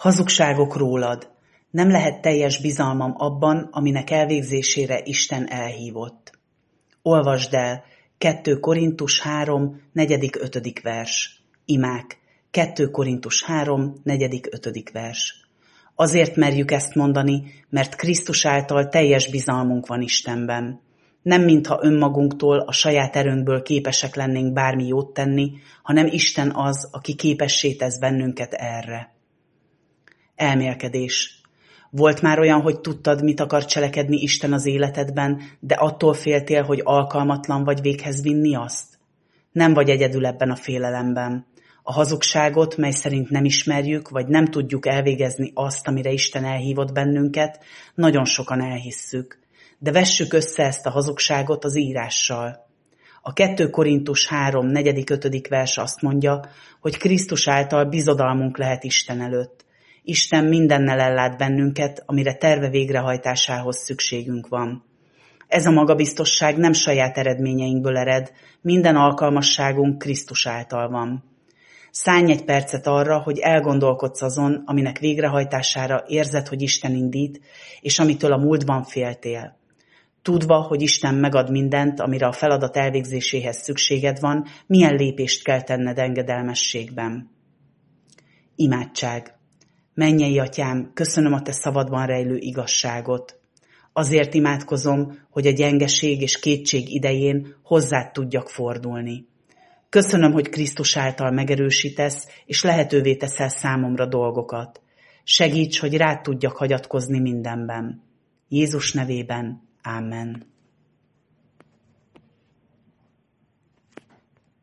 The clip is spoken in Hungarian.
Hazugságok rólad. Nem lehet teljes bizalmam abban, aminek elvégzésére Isten elhívott. Olvasd el 2 Korintus 3, 4.-5. vers. Imák. 2 Korintus 3, 4.-5. vers. Azért merjük ezt mondani, mert Krisztus által teljes bizalmunk van Istenben. Nem mintha önmagunktól, a saját erőnkből képesek lennénk bármi jót tenni, hanem Isten az, aki képessé tesz bennünket erre. Elmélkedés. Volt már olyan, hogy tudtad, mit akar cselekedni Isten az életedben, de attól féltél, hogy alkalmatlan vagy véghez vinni azt? Nem vagy egyedül ebben a félelemben. A hazugságot, mely szerint nem ismerjük, vagy nem tudjuk elvégezni azt, amire Isten elhívott bennünket, nagyon sokan elhisszük. De vessük össze ezt a hazugságot az írással. A 2 Korintus 3, 4.-5. vers azt mondja, hogy Krisztus által bizodalmunk lehet Isten előtt. Isten mindennel ellát bennünket, amire terve végrehajtásához szükségünk van. Ez a magabiztosság nem saját eredményeinkből ered, minden alkalmasságunk Krisztus által van. Szállj egy percet arra, hogy elgondolkodsz azon, aminek végrehajtására érzed, hogy Isten indít, és amitől a múltban féltél. Tudva, hogy Isten megad mindent, amire a feladat elvégzéséhez szükséged van, milyen lépést kell tenned engedelmességben. Imádság. Mennyei Atyám, köszönöm a Te szavadban rejlő igazságot. Azért imádkozom, hogy a gyengeség és kétség idején hozzád tudjak fordulni. Köszönöm, hogy Krisztus által megerősítesz, és lehetővé teszel számomra dolgokat. Segíts, hogy rád tudjak hagyatkozni mindenben. Jézus nevében. Amen.